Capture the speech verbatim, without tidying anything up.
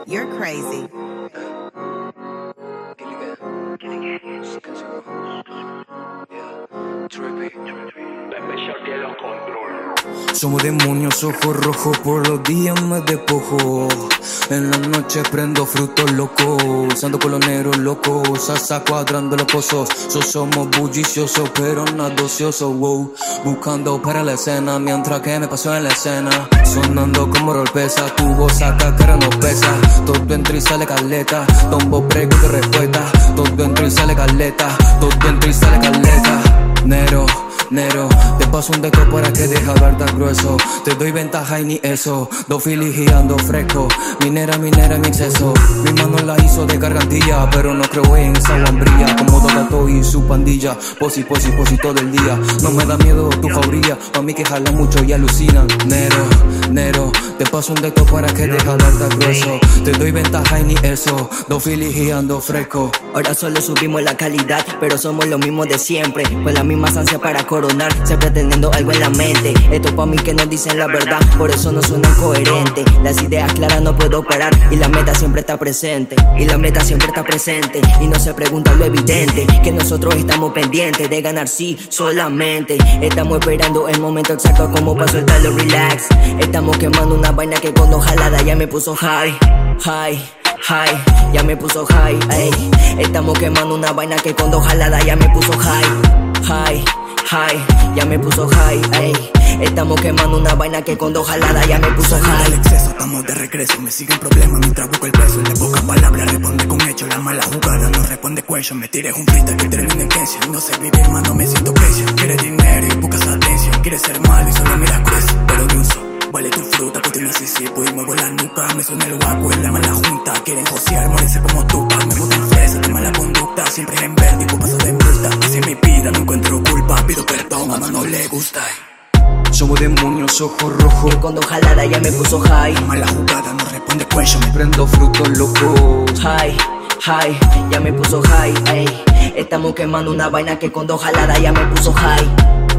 You're crazy. Somos demonios, ojos rojos, por los días me despojo. En la noche prendo frutos locos, ando con los negros locos, salsa cuadrando los pozos. So somos bulliciosos, pero nada ociosos, wow. Buscando para la escena, mientras que me pasó en la escena. Sonando como rolpesa, tu voz saca cara no pesa. Todo entra y sale caleta, tombo prego de respuesta. Todo entra y sale caleta, todo entra y sale caleta. Nero, Nero, te paso un dedo para que deja hablar tan grueso. Te doy ventaja y ni eso, dos filis y ando fresco. Minera, minera en mi exceso. Mi mano la hizo de gargantilla, pero no creo en esa guambría. Como Don Gato y su pandilla, posi, posi, posi todo el día. No me da miedo tu fauría, pa' mí que jalan mucho y alucinan. Nero, Nero, te paso un dedo para que deja hablar tan grueso. Te doy ventaja y ni eso, dos filis y ando fresco. Ahora solo subimos la calidad, pero somos los mismos de siempre, con la misma ansia para coronar, siempre teniendo algo en la mente. Esto pa' mí que no dicen la verdad, por eso no suenan coherentes. Las ideas claras no puedo parar, y la meta siempre está presente. Y la meta siempre está presente, y no se pregunta lo evidente, que nosotros estamos pendientes de ganar sí, solamente. Estamos esperando el momento exacto como para soltarlo relax. Estamos quemando una vaina que cuando jalada ya me puso high, high. High, ya me puso high, ey. Estamos quemando una vaina que con dos jaladas ya me puso high, high, high, ya me puso high, ey. Estamos quemando una vaina que con dos jaladas ya me puso high. Del exceso, estamos de regreso, me siguen problemas mientras busco el peso. De pocas palabras responde con hechos, la mala jugada no responde cuello. Me tires un frita que termine en tensión, no sé vivir, mano, me siento precio. Quieres dinero y buscas atención, quieres ser malo y solo miras grueso, pero de uso. Vale tu fruta, pues tiene Mississippi y muevo la nuca. Me suena el guaco en la mala junta. Quieren josear, morirse como tupa. Me gustan fresas de mala conducta, siempre en verde y paso de multa. Así en mi vida no encuentro culpa, pido perdón, a mamá no le gusta. Somos demonios, ojos rojos, que con dos jaladas ya me puso high. La mala jugada no responde cuello. me prendo frutos locos. High, high, ya me puso high, ey. Estamos quemando una vaina que con dos jaladas ya me puso high,